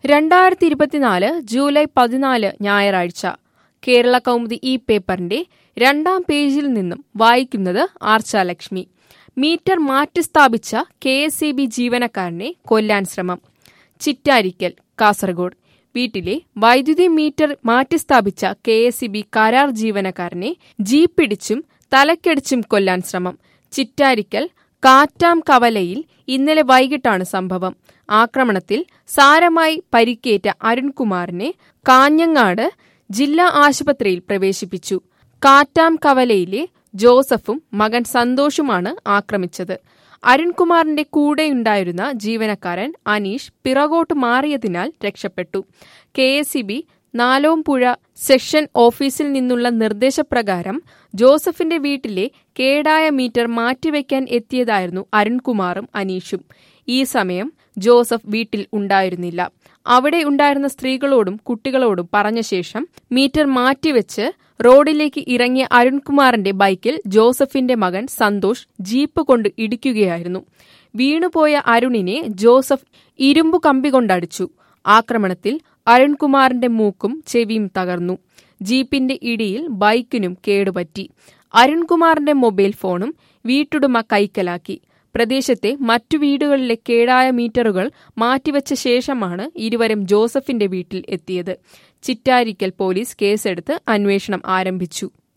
2024 July 14 ഞായറാഴ്ച കേരള കൗമുദി ഈ പേപ്പറിന്റെ 2-ാം പേജിൽ നിന്നും വായിക്കുന്നത് ആർച്ചാലക്ഷ്മി. മീറ്റർ മാറ്റിസ്ഥാപിച്ച KSEB ജീവനക്കാരനെ കൊല്ലാൻ ശ്രമം. ചിറ്റാരിക്കൽ, കാസർഗോഡ്. വീട്ടിലെ വൈദ്യുതി മീറ്റർ മാറ്റിസ്ഥാപിച്ച KSEB കരാർ ജീവനക്കാരനെ ജീപ്പിടിച്ചും തലക്കടിച്ചും കൊല്ലാൻ ശ്രമം. ചിറ്റാരിക്കൽ കാറ്റാം കവലയിൽ ഇന്നലെ വൈകിട്ടാണ് സംഭവം. ആക്രമണത്തിൽ സാരമായി പരിക്കേറ്റ അരുൺകുമാറിനെ കാഞ്ഞങ്ങാട് ജില്ലാ ആശുപത്രിയിൽ പ്രവേശിപ്പിച്ചു. കാറ്റാം കവലയിലെ ജോസഫും മകൻ സന്തോഷുമാണ് ആക്രമിച്ചത്. അരുൺകുമാറിന്റെ കൂടെയുണ്ടായിരുന്ന ജീവനക്കാരൻ അനീഷ് പിറകോട്ട് മാറിയതിനാൽ രക്ഷപ്പെട്ടു. KSEB നാലോംപുഴ സെക്ഷൻ ഓഫീസിൽ നിന്നുള്ള നിർദ്ദേശപ്രകാരം ജോസഫിന്റെ വീട്ടിലെ കേടായ മീറ്റർ മാറ്റിവെക്കാൻ എത്തിയതായിരുന്നു അരുൺകുമാറും അനീഷും. ഈ സമയം ജോസഫ് വീട്ടിൽ ഉണ്ടായിരുന്നില്ല. അവിടെ ഉണ്ടായിരുന്ന സ്ത്രീകളോടും കുട്ടികളോടും പറഞ്ഞ ശേഷം മീറ്റർ മാറ്റിവെച്ച് റോഡിലേക്ക് ഇറങ്ങിയ അരുൺകുമാറിന്റെ ബൈക്കിൽ ജോസഫിന്റെ മകൻ സന്തോഷ് ജീപ്പ് കൊണ്ട് ഇടിക്കുകയായിരുന്നു. വീണുപോയ അരുണിനെ ജോസഫ് ഇരുമ്പു കമ്പി കൊണ്ടടിച്ചു. ആക്രമണത്തിൽ അരുൺകുമാറിന്റെ മൂക്കും ചെവിയും തകർന്നു. ജീപ്പിന്റെ ഇടിയിൽ ബൈക്കിനും കേടുപറ്റി. അരുൺകുമാറിന്റെ മൊബൈൽ ഫോണും വീട്ടുടമ കൈക്കലാക്കി. പ്രദേശത്തെ മറ്റു വീടുകളിലെ കേടായ മീറ്ററുകൾ മാറ്റിവെച്ച ശേഷമാണ് ഇരുവരും ജോസഫിന്റെ വീട്ടിൽ എത്തിയത്. ചിറ്റാരിക്കൽ പോലീസ് കേസെടുത്ത് അന്വേഷണം ആരംഭിച്ചു.